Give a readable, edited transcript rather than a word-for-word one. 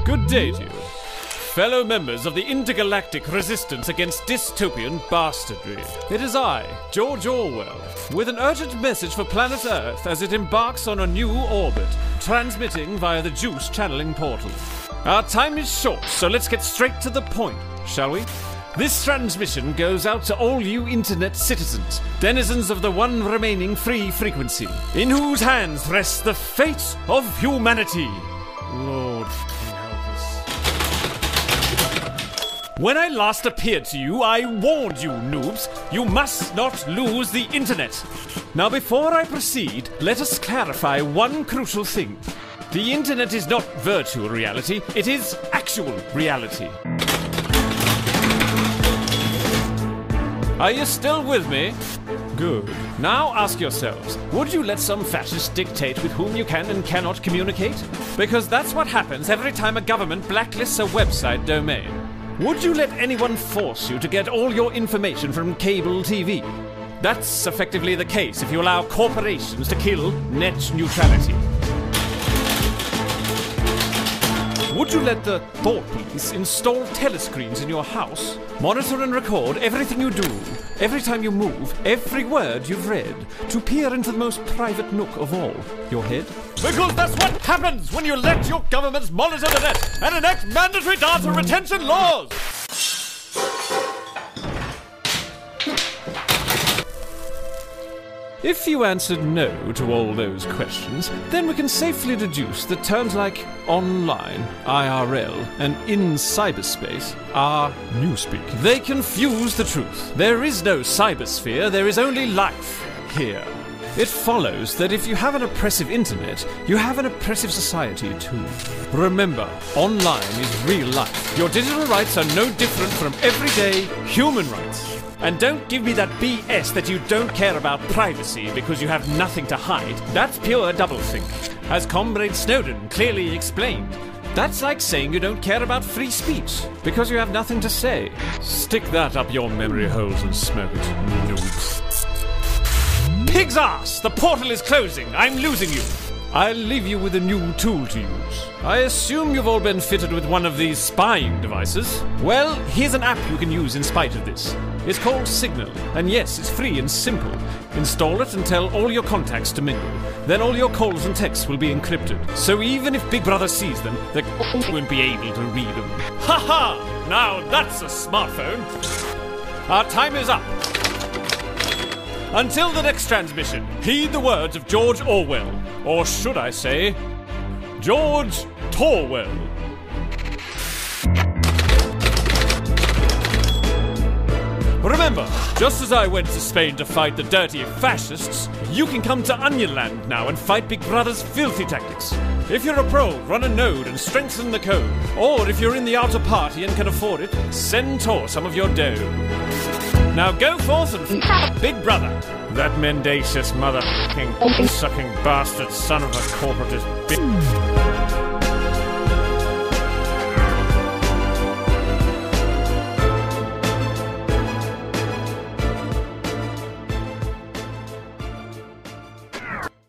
Good day to you, fellow members of the intergalactic resistance against dystopian bastardry. It is I, George Orwell, with an urgent message for planet Earth as it embarks on a new orbit, transmitting via the Juice channeling portal. Our time is short, so let's get straight to the point, shall we? This transmission goes out to all you internet citizens, denizens of the one remaining free frequency, in whose hands rests the fate of humanity. Lord, help us. When I last appeared to you, I warned you, noobs, you must not lose the internet. Now, before I proceed, let us clarify one crucial thing. The internet is not virtual reality, it is actual reality. Are you still with me? Good. Now ask yourselves, would you let some fascist dictate with whom you can and cannot communicate? Because that's what happens every time a government blacklists a website domain. Would you let anyone force you to get all your information from cable TV? That's effectively the case if you allow corporations to kill net neutrality. Would you let the thought police install telescreens in your house, monitor and record everything you do, every time you move, every word you've read, to peer into the most private nook of all, your head? Because that's what happens when you let your governments monitor the net and enact mandatory data retention laws! If you answered no to all those questions, then we can safely deduce that terms like online, IRL, and in cyberspace are newspeak. They confuse the truth. There is no cybersphere, there is only life here. It follows that if you have an oppressive internet, you have an oppressive society too. Remember, online is real life. Your digital rights are no different from everyday human rights. And don't give me that BS that you don't care about privacy because you have nothing to hide. That's pure doublethink. As Comrade Snowden clearly explained, that's like saying you don't care about free speech because you have nothing to say. Stick that up your memory holes and smoke it, noobs. Pig's ass! The portal is closing. I'm losing you. I'll leave you with a new tool to use. I assume you've all been fitted with one of these spying devices. Well, here's an app you can use in spite of this. It's called Signal, and yes, it's free and simple. Install it and tell all your contacts to mingle. Then all your calls and texts will be encrypted. So even if Big Brother sees them, they won't be able to read them. Ha ha! Now that's a smartphone. Our time is up. Until the next transmission, heed the words of George Orwell. Or should I say, George Torwell. Remember, just as I went to Spain to fight the dirty fascists, you can come to Onionland now and fight Big Brother's filthy tactics. If you're a pro, run a node and strengthen the code. Or if you're in the outer party and can afford it, send Tor some of your dough. Now go forth and Big Brother. That mendacious motherfucking sucking bastard son of a corporatist bitch.